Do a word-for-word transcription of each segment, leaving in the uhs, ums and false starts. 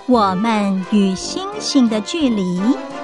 我们与星星的距离。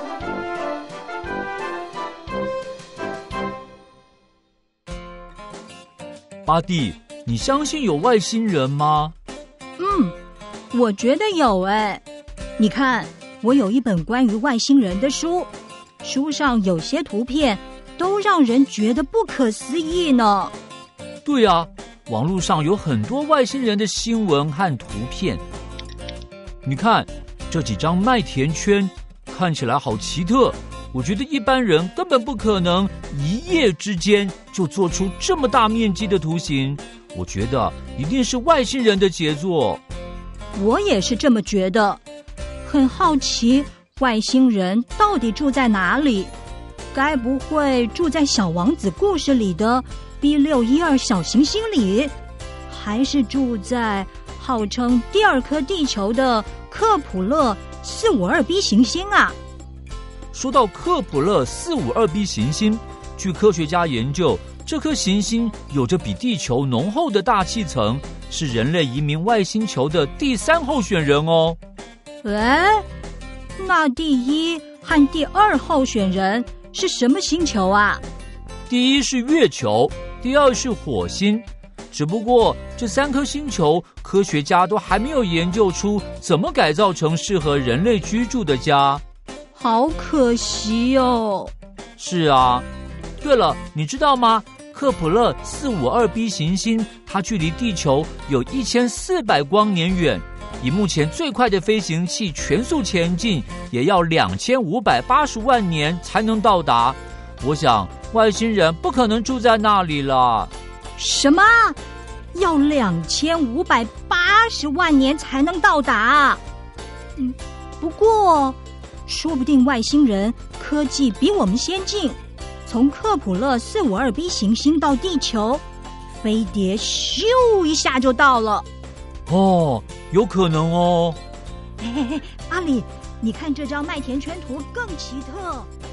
巴蒂，你相信有外星人吗？ 嗯，我觉得有诶。你看，我有一本关于外星人的书，书上有些图片都让人觉得不可思议呢。 对啊，网络上有很多外星人的新闻和图片。你看这几张麦田圈，看起来好奇特，我觉得一般人根本不可能一夜之间就做出这么大面积的图形，我觉得一定是外星人的杰作。 我也是这么觉得，很好奇外星人到底住在哪里？该不会住在小王子故事里的 B 六一二 小行星里，还是住在号称第二颗地球的克普勒 四五二 B 行星啊？ 说到克普勒 四五二 B 行星，据科学家研究，这颗行星有着比地球浓厚的大气层，是人类移民外星球的第三候选人哦。 哎，那第一和第二候选人是什么星球啊？ 第一是月球，第二是火星。只不过这三颗星球，科学家都还没有研究出怎么改造成适合人类居住的家。 好可惜哦。 是啊。对了，你知道吗？克普勒 四五二 B 行星，它距离地球有一千四百光年远，以目前最快的飞行器全速前进，也要两千五百八十万年才能到达。我想外星人不可能住在那里了。 什么？要两千五百八十万年才能到达？嗯，不过说不定外星人科技比我们先进，从克普勒 四五二 B 行星到地球，飞碟咻一下就到了。 哦，有可能哦。 嘿嘿嘿，阿里，你看这张麦田圈图更奇特。